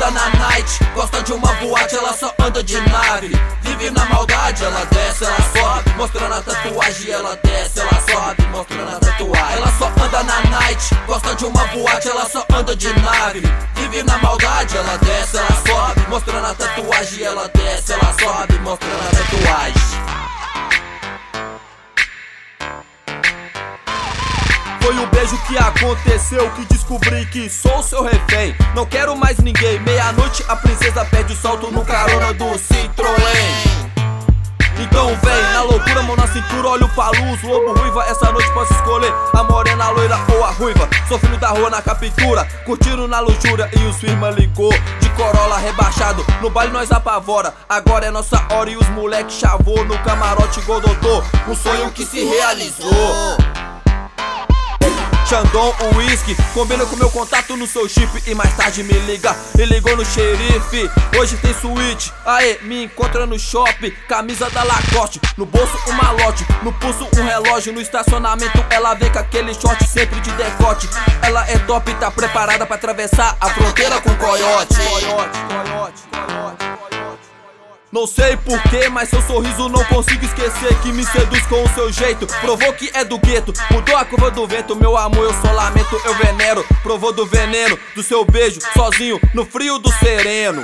anda na night, gosta de uma boate, ela só anda de nave. Vive na maldade, ela desce, ela sobe, mostrando a tatuagem, ela desce, ela sobe, mostrando a tatuagem. Ela só anda na night, gosta de uma boate, ela só anda de nave. Vive na maldade, ela desce, ela sobe, mostrando a tatuagem, ela desce, ela sobe, mostrando a tatuagem. Foi o beijo que aconteceu que descobri que sou seu refém. Não quero mais ninguém. Meia-noite a princesa perde o salto no carona do Citroën. Então vem, na loucura, mão na cintura, olho pra luz, lobo ruiva. Essa noite posso escolher a morena, a loira ou a ruiva. Sou filho da rua na captura, curtindo na luxúria. E o sua irmã ligou, de Corolla rebaixado. No baile nós apavora, agora é nossa hora. E os moleque chavou no camarote Godotô. Um sonho que se realizou. Xandão, o whisky, combina com meu contato no seu chip. E mais tarde me liga, e ligou no xerife. Hoje tem suíte, aê, me encontra no shopping. Camisa da Lacoste, no bolso um malote, no pulso um relógio. No estacionamento ela vem com aquele short sempre de decote. Ela é top, tá preparada pra atravessar a fronteira com coiote. Não sei porquê, mas seu sorriso não consigo esquecer. Que me seduz com o seu jeito, provou que é do gueto. Mudou a curva do vento, meu amor, eu só lamento, eu venero. Provou do veneno, do seu beijo, sozinho, no frio do sereno.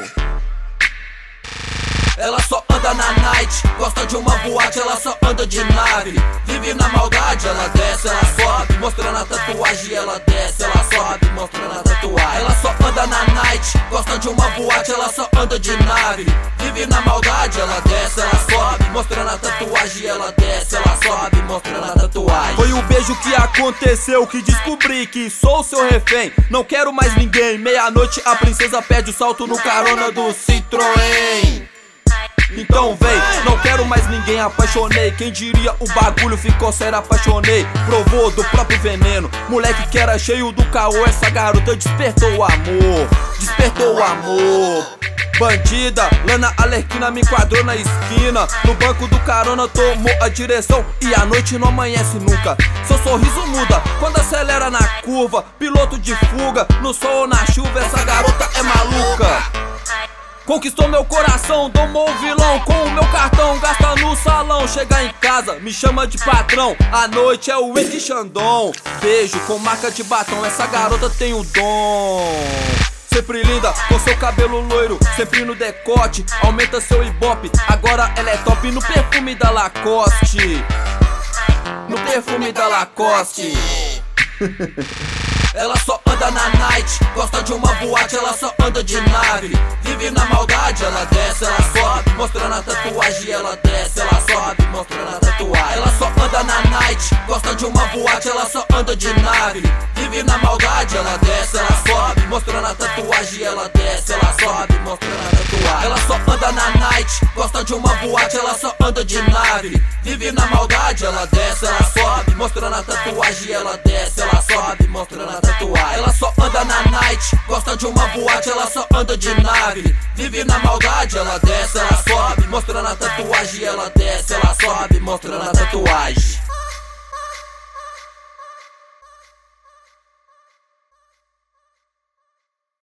Ela só anda na night, gosta de uma boate, ela só anda de nave. Vive na maldade, ela desce, ela sobe, mostrando a tatuagem, ela desce, ela sobe, mostrando a tatuagem. Ela só anda na night, gosta de uma boate, ela só anda de nave. Vive na maldade, ela desce, ela sobe, mostrando a tatuagem, ela desce, ela sobe, mostrando a tatuagem. Foi o beijo que aconteceu que descobri que sou seu refém. Não quero mais ninguém. Meia-noite a princesa perde o salto no carona do Citroën. Então vem, não quero mais ninguém, apaixonei. Quem diria o bagulho ficou sério, apaixonei. Provou do próprio veneno, moleque que era cheio do caô. Essa garota despertou o amor, despertou o amor. Bandida, Lana Alerquina me enquadrou na esquina. No banco do carona tomou a direção e a noite não amanhece nunca. Seu sorriso muda quando acelera na curva. Piloto de fuga, no sol ou na chuva, essa garota é maluca. Conquistou meu coração, domou o vilão com o meu cartão, gasta no salão. Chega em casa, me chama de patrão. A noite é o whisky Xandão. Beijo com marca de batom, essa garota tem o dom. Sempre linda, com seu cabelo loiro, sempre no decote. Aumenta seu ibope, agora ela é top no perfume da Lacoste. No perfume da Lacoste. Ela só anda na night, gosta de uma boate, ela só anda de nave. Vive na maldade, ela desce, ela sobe, mostrando a tatuagem, ela desce, ela sobe, mostrando a tatuagem. Ela só anda na night, gosta de uma boate, ela só anda de nave. Vive na maldade, ela desce, ela sobe, mostrando a tatuagem, ela desce, ela sobe, mostrando a tatuagem. Ela só anda na night, gosta de uma boate, ela só anda de nave. Vive na maldade, ela desce, ela sobe, mostrando a tatuagem, ela desce, ela sobe, mostrando a tatuagem. Ela só anda na night, gosta de uma boate, ela só anda de nave. Vive na maldade, ela desce, ela sobe, mostrando a tatuagem, ela desce, ela sobe, mostrando a tatuagem.